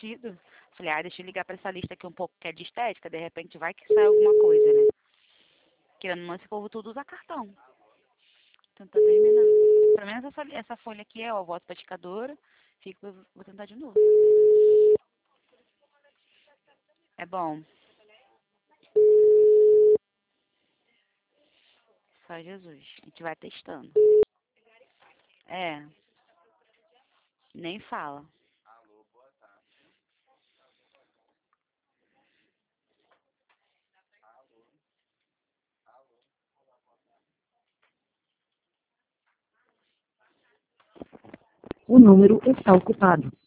atendido. Falei, deixa eu ligar pra essa lista aqui um pouco que é de estética, de repente vai que sai alguma coisa, né? Querendo ou não, esse povo tudo usa cartão. Tentar terminar. Pelo menos essa folha aqui é, ó, voto praticadora. Vou tentar de novo. É bom. Só Jesus. A gente vai testando. É. Nem fala. O número está ocupado.